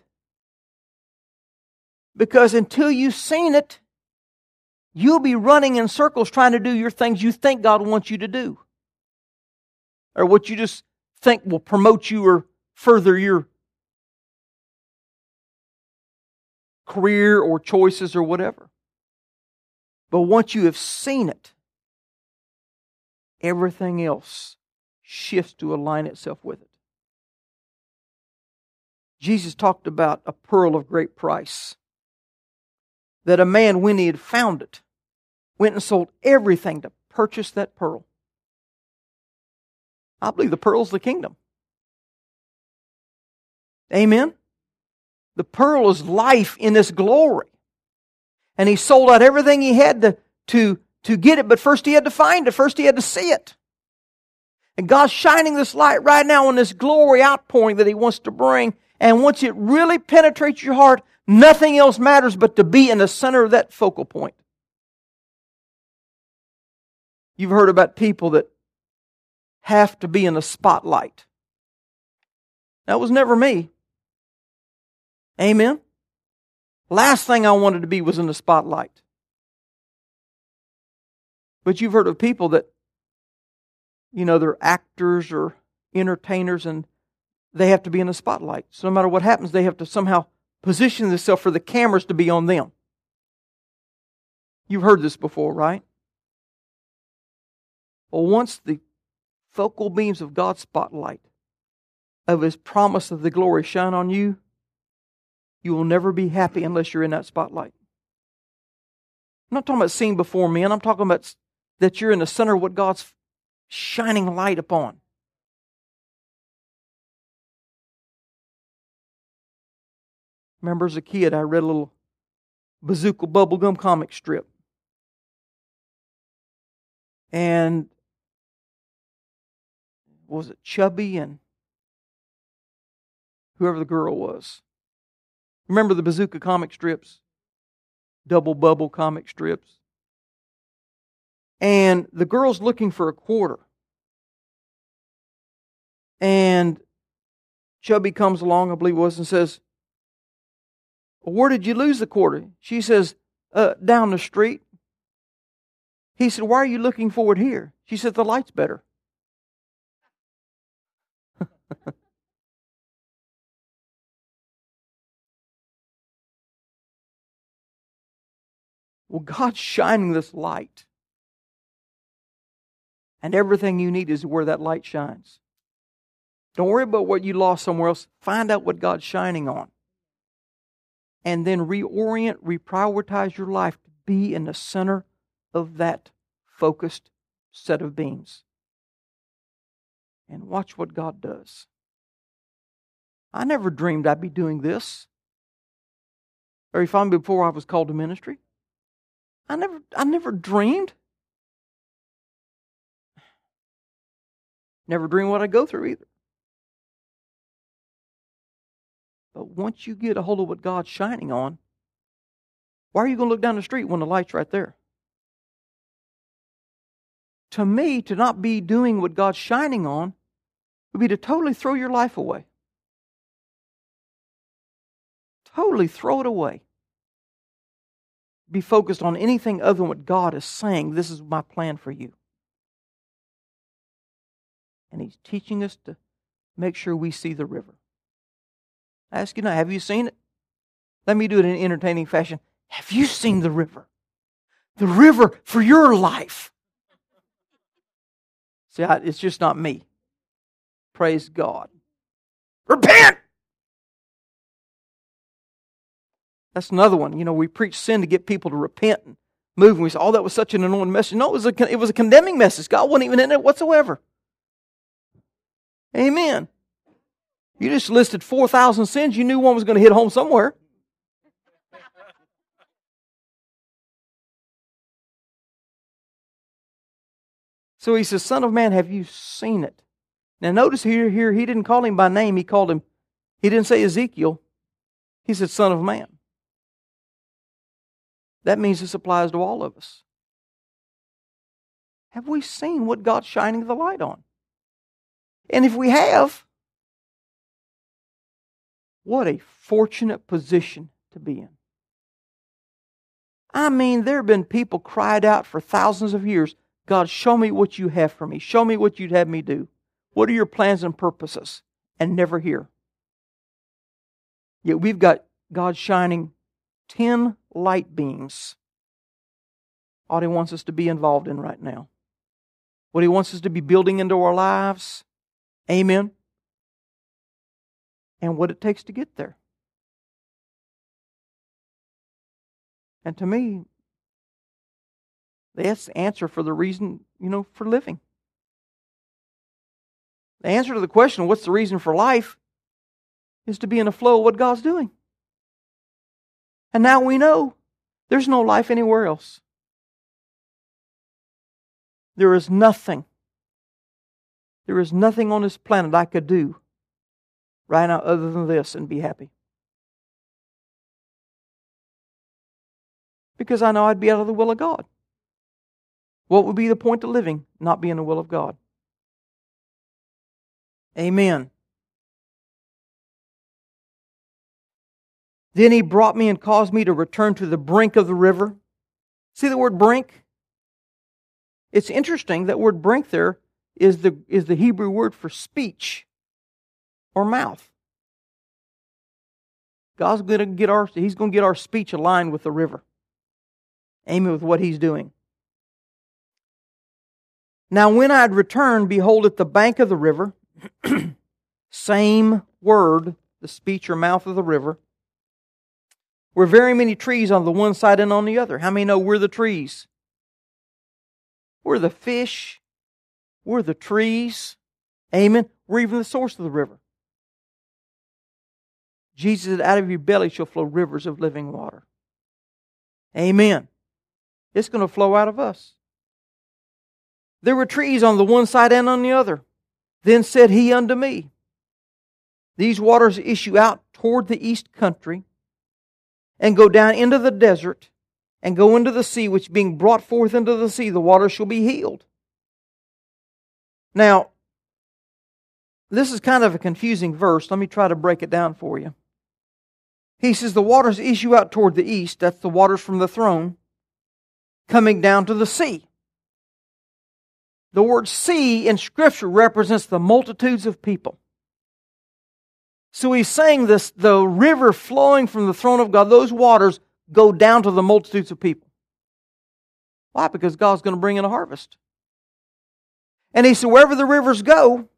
Because until you've seen it, you'll be running in circles trying to do your things you think God wants you to do. Or what you just think will promote you or further your career or choices or whatever. But once you have seen it, everything else shifts to align itself with it. Jesus talked about a pearl of great price. That a man, when he had found it, went and sold everything to purchase that pearl. I believe the pearl's the kingdom. Amen? The pearl is life in this glory. And he sold out everything he had to get it, but first he had to find it. First he had to see it. And God's shining this light right now on this glory outpouring that He wants to bring. And once it really penetrates your heart, nothing else matters but to be in the center of that focal point. You've heard about people that have to be in the spotlight. That was never me. Amen? Last thing I wanted to be was in the spotlight. But you've heard of people that, they're actors or entertainers and they have to be in the spotlight. So no matter what happens, they have to somehow position themselves for the cameras to be on them. You've heard this before, right? Well, once the focal beams of God's spotlight, of His promise of the glory shine on you, you will never be happy unless you're in that spotlight. I'm not talking about seeing before men. I'm talking about that you're in the center of what God's shining light upon. Remember as a kid, I read a little Bazooka bubblegum comic strip. And was it Chubby and whoever the girl was? Remember the Bazooka comic strips? Double bubble comic strips. And the girl's looking for a quarter. And Chubby comes along, I believe it was, and says, "Where did you lose the quarter?" She says, "Down the street." He said, "Why are you looking for it here?" She said, "The light's better." Well, God's shining this light. And everything you need is where that light shines. Don't worry about what you lost somewhere else. Find out what God's shining on. And then reorient, reprioritize your life to be in the center of that focused set of beams. And watch what God does. I never dreamed I'd be doing this. Or if I'm before I was called to ministry. I never dreamed. Never dreamed what I'd go through either. But once you get a hold of what God's shining on, why are you going to look down the street when the light's right there? To me, to not be doing what God's shining on would be to totally throw your life away. Totally throw it away. Be focused on anything other than what God is saying. This is my plan for you. And He's teaching us to make sure we see the river. I ask you now, have you seen it? Let me do it in an entertaining fashion. Have you seen the river? The river for your life. See, it's just not me. Praise God. Repent! That's another one. We preach sin to get people to repent and move. And we say, "Oh, that was such an anointing message." No, it was a condemning message. God wasn't even in it whatsoever. Amen. You just listed 4,000 sins. You knew one was going to hit home somewhere. So he says, Son of man, have you seen it? Now notice here, he didn't call him by name. He didn't say Ezekiel. He said, Son of man. That means this applies to all of us. Have we seen what God's shining the light on? And if we have, what a fortunate position to be in. I mean, there have been people cried out for thousands of years, God, show me what you have for me. Show me what you'd have me do. What are your plans and purposes? And never hear. Yet we've got God shining 10 light beams. What He wants us to be involved in right now. What He wants us to be building into our lives. Amen. And what it takes to get there. And to me, that's the answer for the reason, for living. The answer to the question, what's the reason for life, is to be in the flow of what God's doing. And now we know there's no life anywhere else. There is nothing. There is nothing on this planet I could do right now other than this and be happy. Because I know I'd be out of the will of God. What would be the point of living, not be in the will of God? Amen. Then He brought me and caused me to return to the brink of the river. See the word brink? It's interesting, that word brink there is the Hebrew word for speech or mouth. God's going to get our speech aligned with the river. Amen, with what He's doing. Now when I had returned, behold, at the bank of the river, same word, the speech or mouth of the river, were very many trees on the one side and on the other. How many know we're the trees? We're the fish. We're the trees. Amen. We're even the source of the river. Jesus said, out of your belly shall flow rivers of living water. Amen. It's going to flow out of us. There were trees on the one side and on the other. Then said He unto me, these waters issue out toward the east country, and go down into the desert, and go into the sea, which being brought forth into the sea, the waters shall be healed. Now, this is kind of a confusing verse. Let me try to break it down for you. He says the waters issue out toward the east, that's the waters from the throne, coming down to the sea. The word sea in Scripture represents the multitudes of people. So He's saying this, the river flowing from the throne of God, those waters go down to the multitudes of people. Why? Because God's going to bring in a harvest. And He said, wherever the rivers go,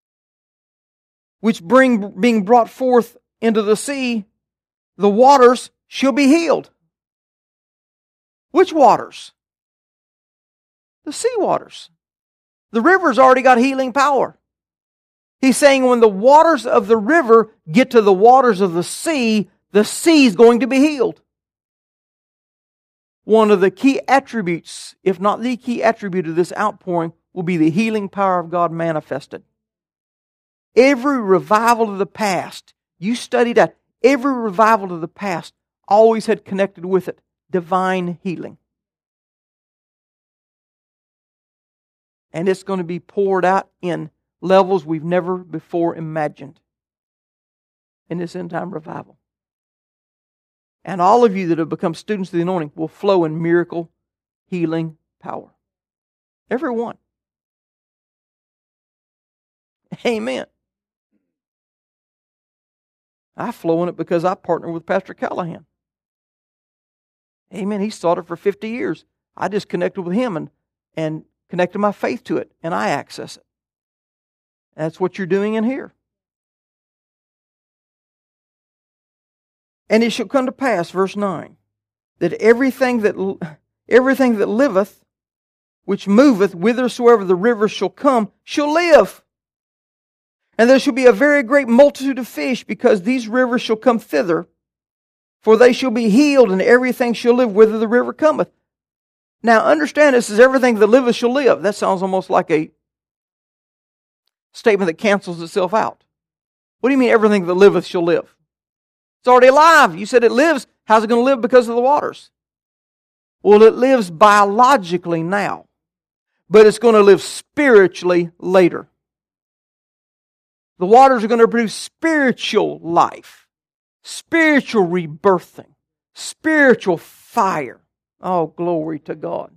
which being brought forth into the sea, the waters shall be healed. Which waters? The sea waters. The river's already got healing power. He's saying when the waters of the river get to the waters of the sea is going to be healed. One of the key attributes, if not the key attribute of this outpouring, will be the healing power of God manifested. Every revival of the past, you study that, every revival of the past always had connected with it divine healing. And it's going to be poured out in levels we've never before imagined in this end time revival. And all of you that have become students of the anointing will flow in miracle, healing power. Every one. Amen. I flow in it because I partner with Pastor Callahan. Amen. He's taught it for 50 years. I just connected with him and connected my faith to it, and I access it. That's what you're doing in here. And it shall come to pass, verse 9, that everything that liveth, which moveth, whithersoever the rivers shall come, shall live. And there shall be a very great multitude of fish, because these rivers shall come thither, for they shall be healed, and everything shall live whither the river cometh. Now understand, this is everything that liveth shall live. That sounds almost like a statement that liveth shall live. That sounds almost like a statement that cancels itself out. What do you mean everything that liveth shall live? It's already alive. You said it lives. How's it going to live because of the waters? Well, it lives biologically now, but it's going to live spiritually later. The waters are going to produce spiritual life, spiritual rebirthing, spiritual fire. Oh, glory to God.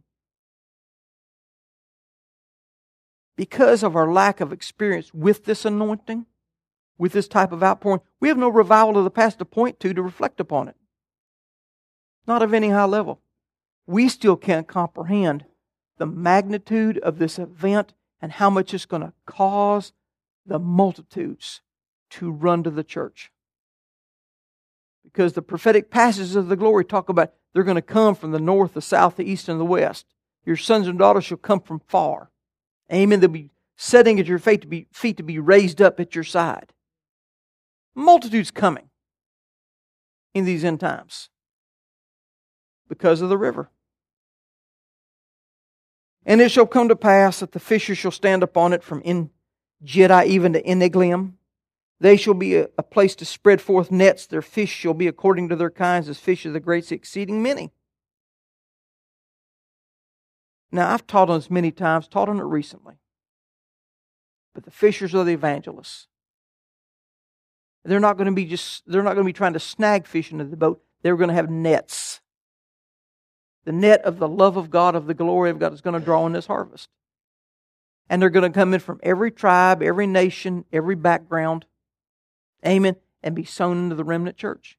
Because of our lack of experience with this anointing, with this type of outpouring, we have no revival of the past to point to reflect upon it. Not of any high level. We still can't comprehend the magnitude of this event and how much it's going to cause the multitudes to run to the church. Because the prophetic passages of the glory talk about they're going to come from the north, the south, the east, and the west. Your sons and daughters shall come from far. Amen. They'll be sitting at your feet to be raised up at your side. Multitudes coming in these end times because of the river. And it shall come to pass that the fishers shall stand upon it from En-Gedi even to Eneglaim. They shall be a place to spread forth nets. Their fish shall be according to their kinds, as fish of the great sea, exceeding many. Now, I've taught on this many times, taught on it recently. But the fishers are the evangelists. They're not going to be trying to snag fish into the boat. They're going to have nets. The net of the love of God, of the glory of God, is going to draw in this harvest. And they're going to come in from every tribe, every nation, every background. Amen. And be sown into the remnant church.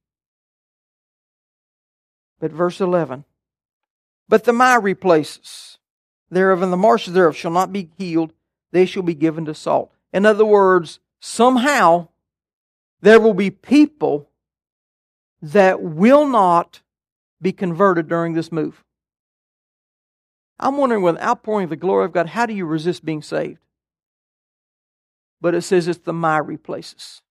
But verse 11. But the miry places thereof and the marshes thereof shall not be healed. They shall be given to salt. In other words, somehow there will be people that will not be converted during this move. I'm wondering, with the outpouring of the glory of God, how do you resist being saved? But it says it's the miry places.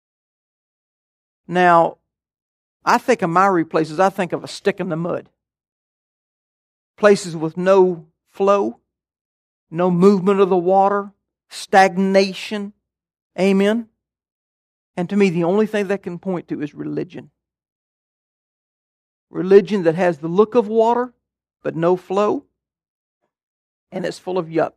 Now, I think of miry places, I think of a stick in the mud. Places with no flow, no movement of the water, stagnation. Amen. And to me, the only thing that can point to is religion. Religion that has the look of water, but no flow, and it's full of yuck.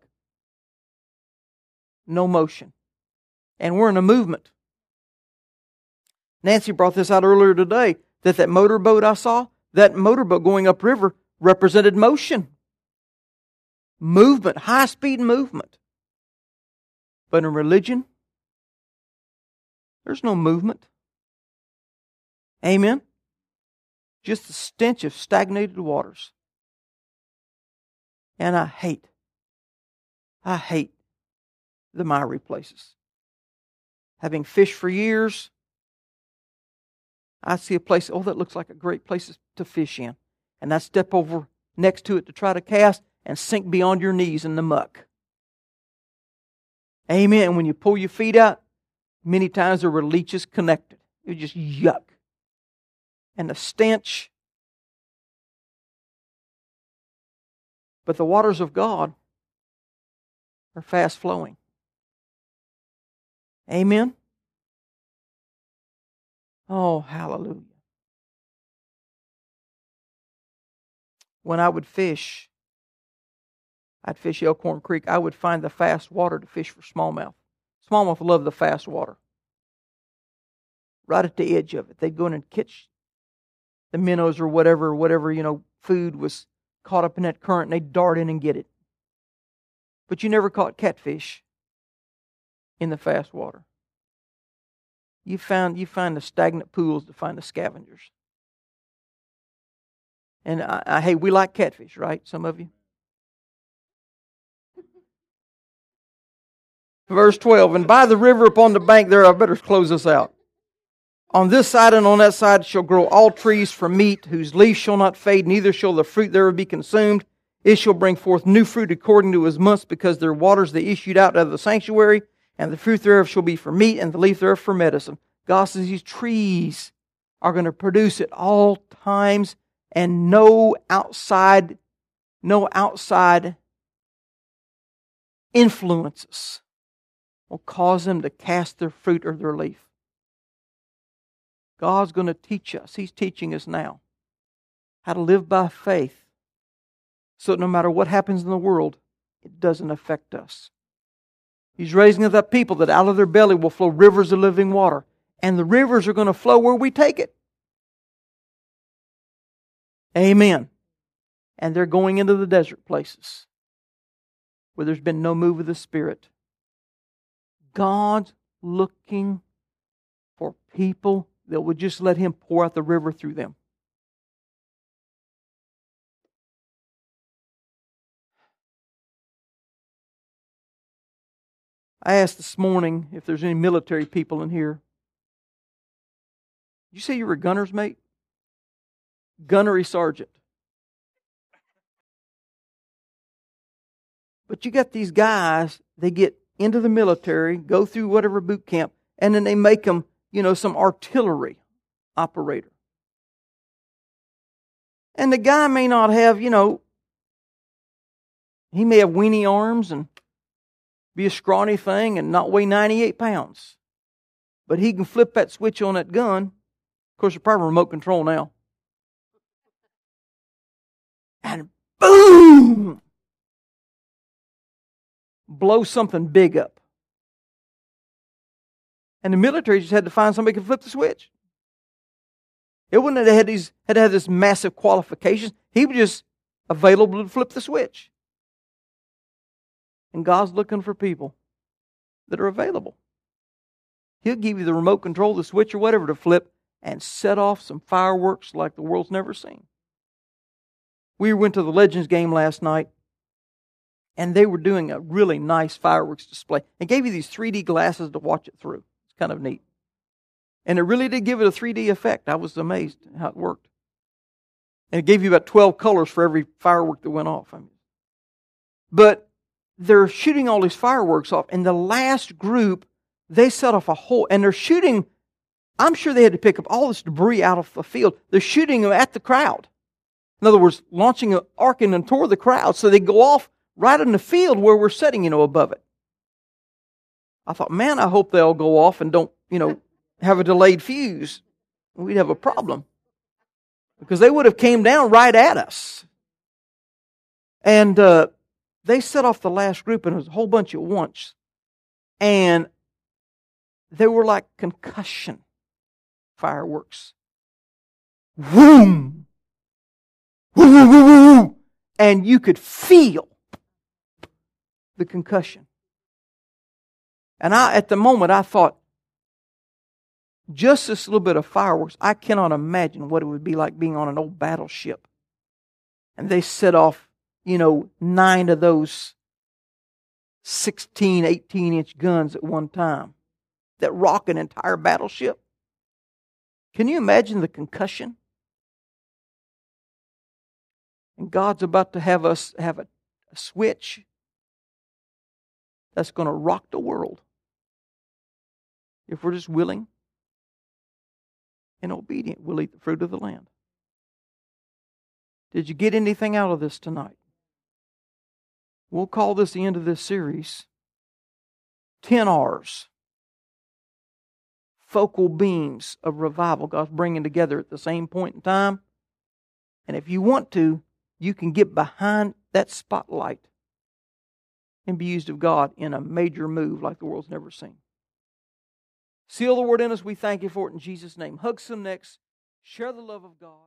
No motion. And we're in a movement. Nancy brought this out earlier today, that motorboat I saw, that motorboat going upriver represented motion. Movement, high-speed movement. But in religion, there's no movement. Amen? Just the stench of stagnated waters. And I hate the miry places. Having fished for years, I see a place, that looks like a great place to fish in. And I step over next to it to try to cast and sink beyond your knees in the muck. Amen. And when you pull your feet out, many times there were leeches connected. It was just yuck. And the stench. But the waters of God are fast flowing. Amen. Oh, hallelujah. When I would fish, I'd fish Elkhorn Creek, I would find the fast water to fish for smallmouth. Smallmouth love the fast water. Right at the edge of it. They'd go in and catch the minnows or whatever, food was caught up in that current, and they'd dart in and get it. But you never caught catfish in the fast water. You find the stagnant pools to find the scavengers. And hey, we like catfish, right? Some of you. Verse 12, and by the river upon the bank there, I better close this out. On this side and on that side shall grow all trees for meat, whose leaves shall not fade, neither shall the fruit thereof be consumed. It shall bring forth new fruit according to his months, because their waters they issued out of the sanctuary, and the fruit thereof shall be for meat, and the leaf thereof for medicine. God says these trees are going to produce at all times, and no outside no outside influences will cause them to cast their fruit or their leaf. God's going to teach us. He's teaching us now how to live by faith so that no matter what happens in the world, it doesn't affect us. He's raising up that people that out of their belly will flow rivers of living water. And the rivers are going to flow where we take it. Amen. And they're going into the desert places where there's been no move of the Spirit. God's looking for people that would just let Him pour out the river through them. I asked this morning if there's any military people in here. Did you say you were a gunner's mate? Gunnery sergeant. But you got these guys, they get into the military, go through whatever boot camp, and then they make them, some artillery operator. And the guy may not have, he may have weenie arms and be a scrawny thing and not weigh 98 pounds. But he can flip that switch on that gun. Of course, it's probably remote control now. And boom! Blow something big up. And the military just had to find somebody who could flip the switch. It wouldn't have had to have this massive qualifications. He was just available to flip the switch. And God's looking for people that are available. He'll give you the remote control, the switch or whatever to flip and set off some fireworks like the world's never seen. We went to the Legends game last night, and they were doing a really nice fireworks display. They gave you these 3D glasses to watch it through. It's kind of neat. And it really did give it a 3D effect. I was amazed at how it worked. And it gave you about 12 colors for every firework that went off. But they're shooting all these fireworks off, and the last group, they set off a whole, and they're shooting, I'm sure they had to pick up all this debris out of the field. They're shooting them at the crowd. In other words, launching an arc and toward the crowd, so they go off right in the field where we're sitting, above it. I thought, man, I hope they all go off and don't, have a delayed fuse. We'd have a problem. Because they would have came down right at us. And they set off the last group, and it was a whole bunch at once. And they were like concussion fireworks. Boom! And you could feel the concussion. And at the moment, I thought, just this little bit of fireworks, I cannot imagine what it would be like being on an old battleship. And they set off, 9 of those 16, 18-inch guns at one time that rock an entire battleship. Can you imagine the concussion? And God's about to have us have a switch that's going to rock the world. If we're just willing and obedient, we'll eat the fruit of the land. Did you get anything out of this tonight? We'll call this the end of this series. 10 R's. Focal beams of revival God's bringing together at the same point in time. And if you want to, you can get behind that spotlight and be used of God in a major move like the world's never seen. Seal the word in us. We thank you for it in Jesus' name. Hug some necks. Share the love of God.